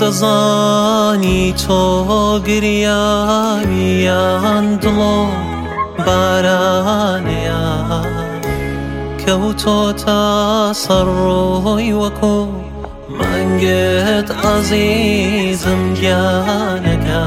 دەزانی تۆ گریانیان دڵۆ بارانەیە کەوتۆتە سەر ڕۆی وەکو مانگت عەزیزم گیانەکە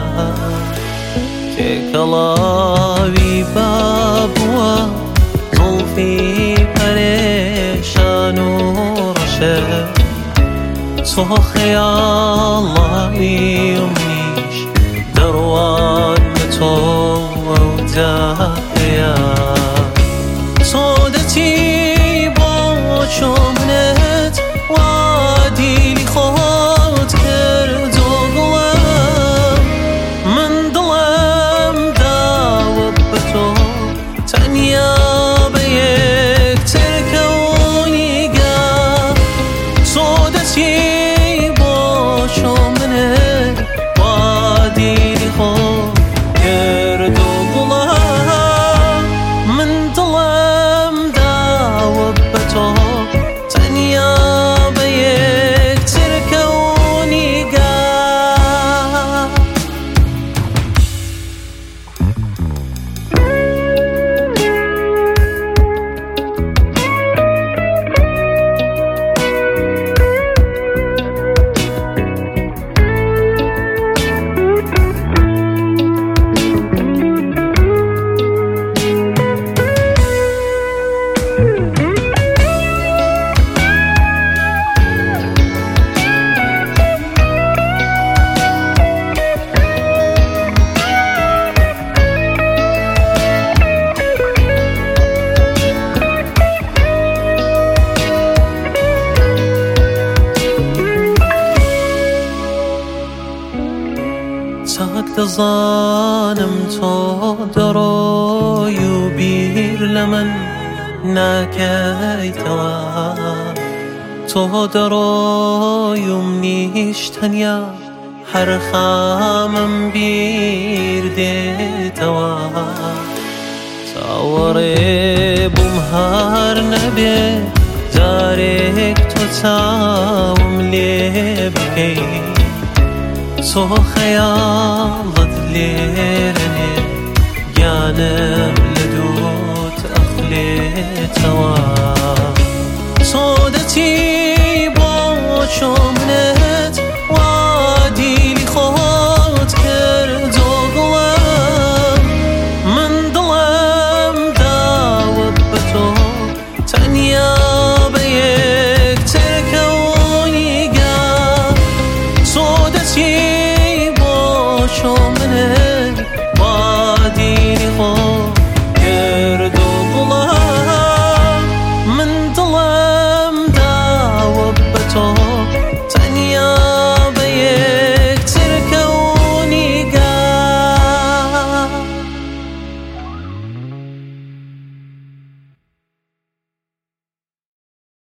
تێکەڵاوی بابووە زوڵفی پەرێشان و ڕەشە تۆ خەیاڵی منیش دەڕوان بە تۆ ئەو جاهەیە تۆ دەچی بۆ چۆ منت وا دیلی خۆت کردۆ گوڵم من دڵم داوە بە تۆ تەنیا بە یەکتر کەونیگە تۆ دەچی بۆ چۆ منت وا دیلی خۆت کردۆ گوڵم من دڵم داوە بە تۆ تەنیا بە یەکتر کەونیگە چاک دەزانم تۆ دەڕۆی و بیر لە من ناکەیتەوە تۆ دەڕۆی و منیش تەنیا هەر خامم بیر دێتەوە چاوەڕێ بووم هەر نەبێ جارێک تۆ چاوم لێ بکەی تۆ خەیاڵت لێرەنێ گیانم لە دووت ئەخلێتەوە